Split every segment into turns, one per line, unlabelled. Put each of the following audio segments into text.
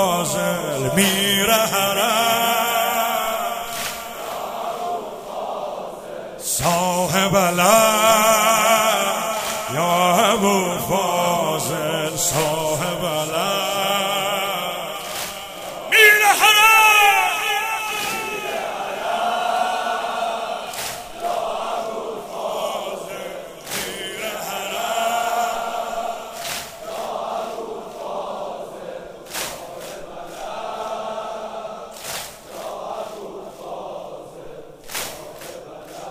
فاضل میر حرم صاحب علم یا ابو فاضل صاحب علم میر حرم یا ابو فاضل میر حرم یا ابو فاضل صاحب علم یا ابو فاضل صاحب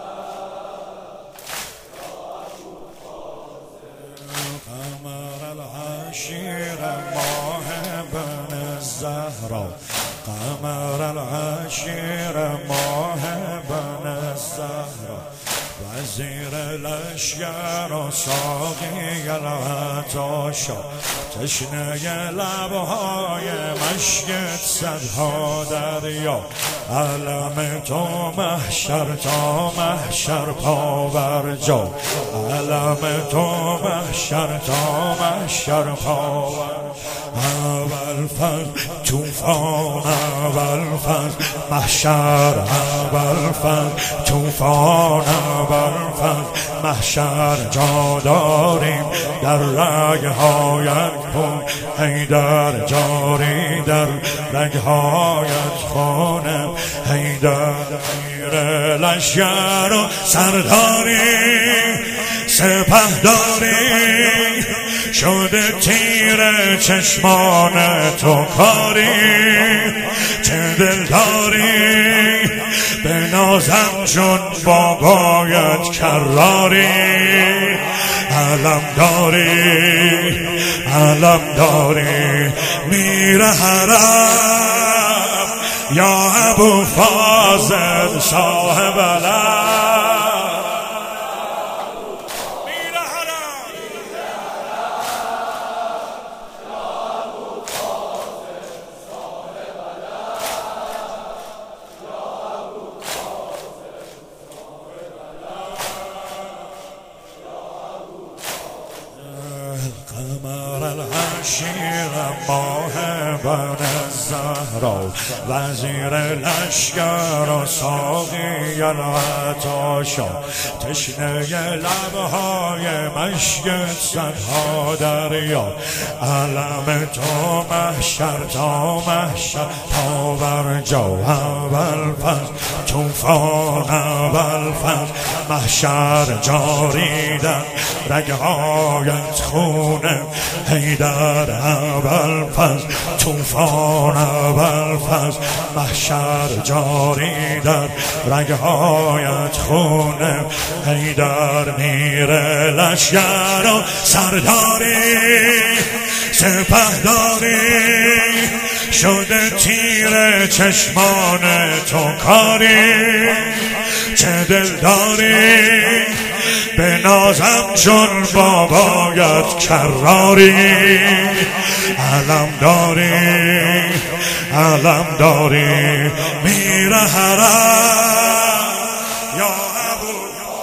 علم قمر العشیر ماه بن الزهرا قمر العشیر ماه بن الزهرا وزیر لشگر و ساقی العطاشا تشنه لبهای مشکت صدها دریا علم تو محشر تا محشر پاورجا علم تو محشر تا محشر پاورجا اول فضل توفان اول فضل محشر اول فضل توفان اول فضل محشر جا داریم در رگ‌هایت کن حیدر جاری در رگ‌هایت خانم حیدر میر لشگر و سرداری سپهداری شده تیر چشمان تو کاری چه دل داری به نازم چون بابایت کراری علم داری میر حرم یا ابو فاضل صاحب علم قمر العشیر ماه بن الزهرا وزیر لشگر و ساقی العطاشا تشنه لبهای مشکت صدها دریا علم تو محشر تا محشر پاورجا اول فضل توفان اول فضل محشر جاری در رگ‌هایت خونه حیدر اول فضل توفان اول فضل محشر جاری در رگ‌هایت خونه حیدر میر لشگر و سرداری سپهداری شده تیر چشمان تو کاری چه دل داری به نازم چون بابایت کراری علم داری میر حرم یا ابو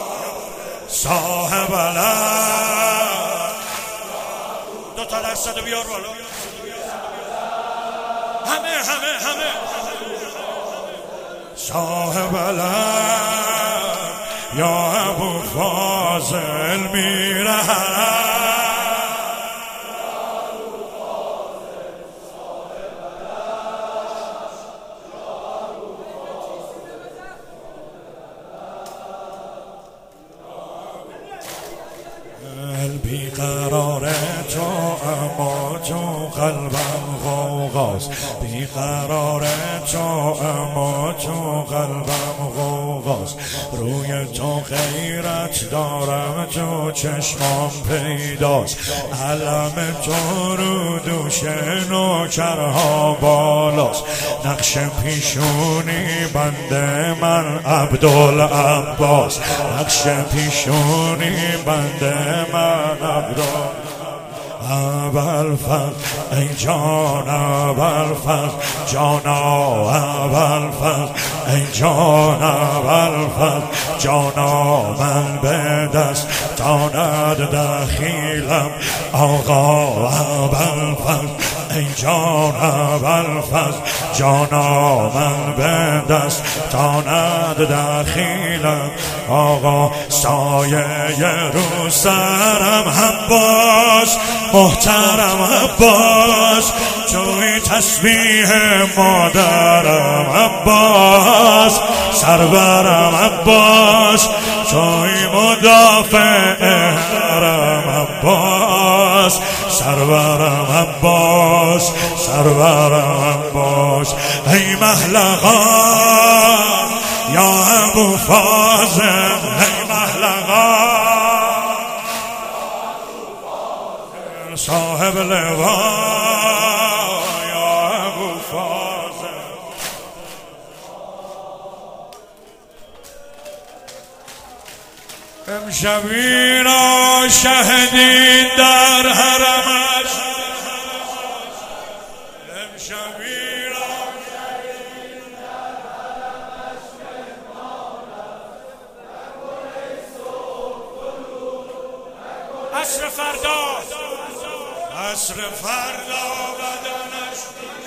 صاحب علم دو تا دست بیار بالا همه صاحب علم یا ابو فاضل میر حرم بیقرار تو اما تو قلبم غوغاست بیقرار تو اما تو قلبم غوغاست روی تو غیرت دارم تو چشمام پیداست علم تو رو دوش نوکرها بالاست نقش پیشونی بنده من عبدالعباس نقش پیشونی بنده من عبدالعباس اول فضل ای جان اول فضل جانا اول فضل ای جان اول فضل جانا من به دست تاند دخیلم آقا اول فضل ای جان ابوالفضل جانا من به دستانت دخیلم آقا سایه رو سرم عباس محترم عباس توی تسبیح مادرم عباس سرورم عباس توی مدافع حرم عباس سرورم عباس سرورم عباس ای محلقا یا ابو فاضل ای محلقا صاحب لوا یا ابو فاضل امشبی را شهدین در حرمش امشبی را شهدین در حرمش عصر فردا عصر فردا بدنش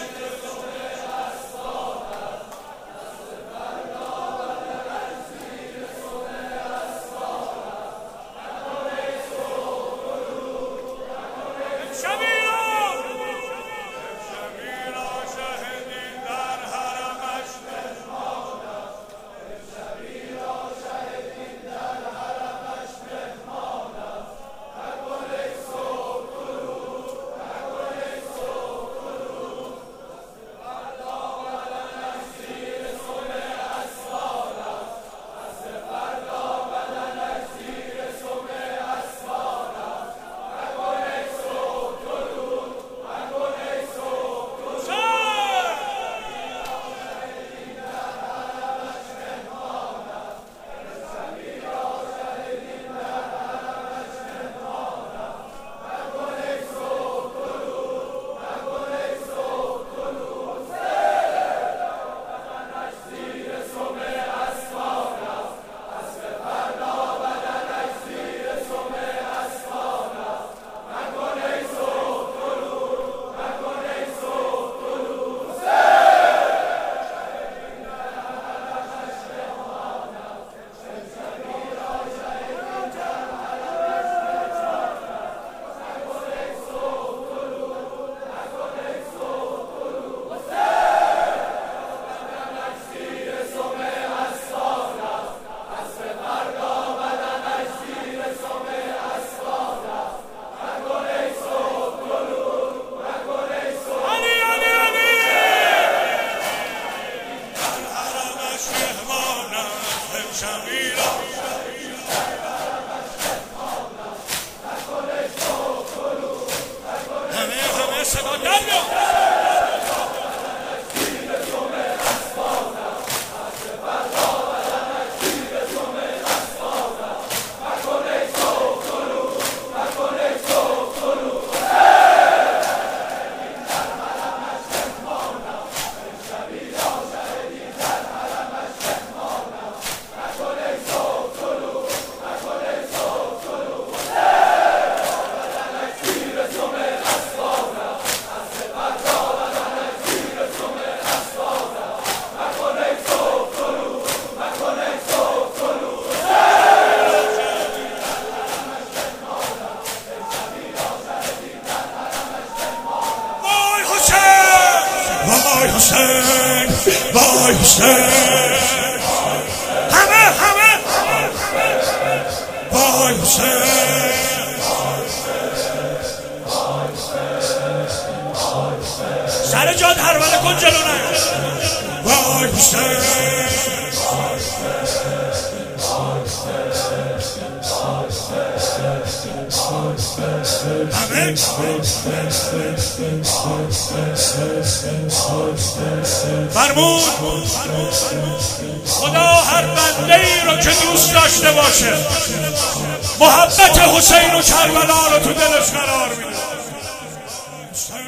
وای حسین وای حسین همه وای حسین سر جاد هرولة کن جلونه وای حسین فرمود خدا هر بنده ای رو که دوست داشته باشه محبت حسین و کربلا رو تو دلش قرار میده.